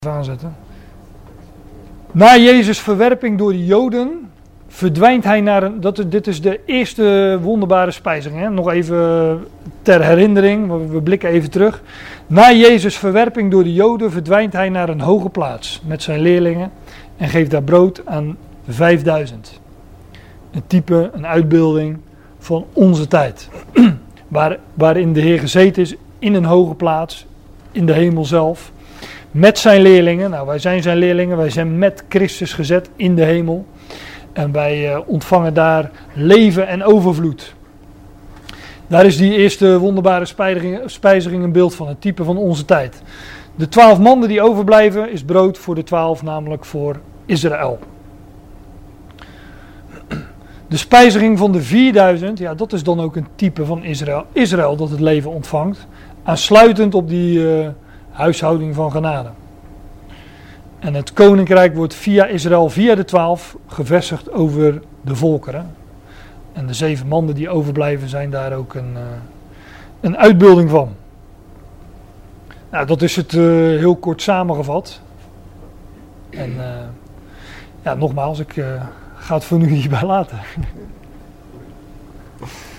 Aanzetten. Na Jezus' verwerping door de Joden verdwijnt hij naar een... Dit is de eerste wonderbare spijzing. Hè? Nog even ter herinnering, we blikken even terug. Na Jezus' verwerping door de Joden verdwijnt hij naar een hoge plaats met zijn leerlingen en geeft daar brood aan 5000. Een type, een uitbeelding van onze tijd. Waarin de Heer gezeten is in een hoge plaats, in de hemel zelf. Met zijn leerlingen, nou wij zijn zijn leerlingen, wij zijn met Christus gezet in de hemel. En wij ontvangen daar leven en overvloed. Daar is die eerste wonderbare spijziging een beeld van, het type van onze tijd. De 12 mannen die overblijven is brood voor de 12, namelijk voor Israël. De spijziging van de 4000, ja, dat is dan ook een type van Israël. Israël dat het leven ontvangt, aansluitend op die huishouding van genade. En het koninkrijk wordt via Israël, via de 12, gevestigd over de volkeren. En de 7 mannen die overblijven zijn daar ook een uitbeelding van. Nou, dat is het heel kort samengevat. En ja, nogmaals, ik ga het voor nu hierbij laten.